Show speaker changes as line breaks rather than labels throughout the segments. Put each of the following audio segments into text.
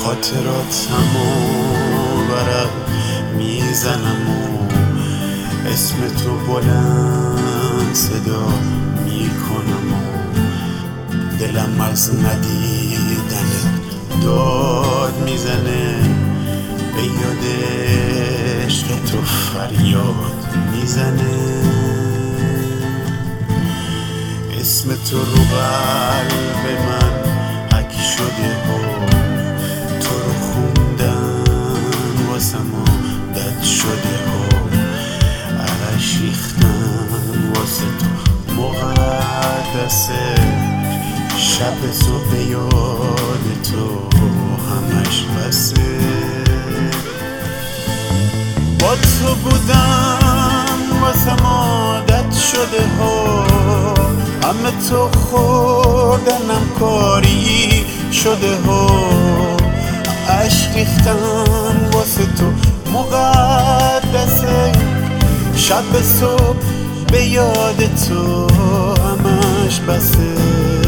خاطراتمو ورق میزنم و اسم تو بلند صدا میکنم و دلم از ندیدن داد میزنه، به یاد عشق تو فریاد میزنه. اسم تو رو قلب من حک شده و تو رو خوندن واسم عادت شده و عرش ریختن واسه تو مقدسه. شب صبح به یاد تو همش بسه. با تو بودم واسم عادت شده ها، همه تو خوردنم کاری شده ها. عشق ریختن واسه تو مقدسه. شب صبح به یاد تو همش بسه.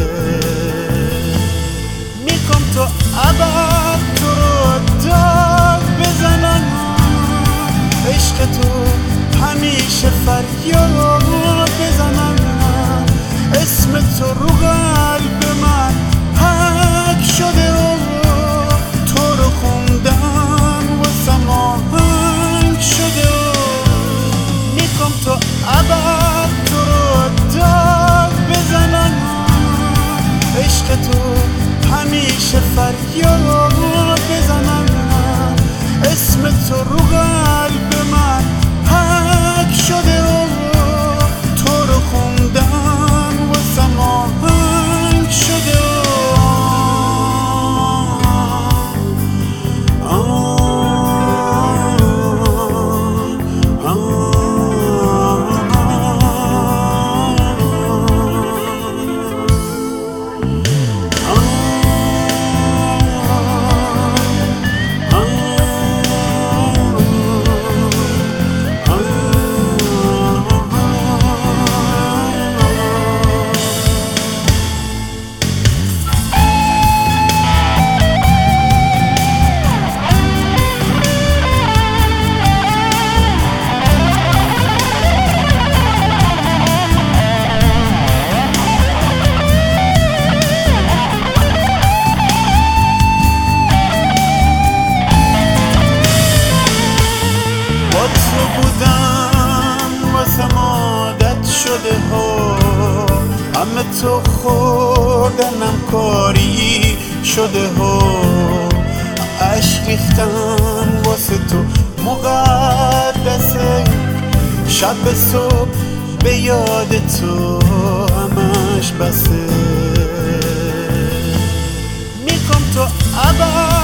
میخوام تو ابد تو رو داد بزنم، عشق تو همیشه فریاد بزنم. اسم تو رو قلب من حک شده و تو رو خوندن واسم آهنگ شده. میخوام تو ابد تو رو داد بزنم، عشق تو همیشه فریاد بزنم. اسم تو رو قلب من حک شده و تو رو خوندن واسم آهنگ شده. همه تو خوردنم کاری شده ها. عشق ریختن واسه تو مقدسه. شب صبح به یاد تو همش بسه. میخوام تو ابد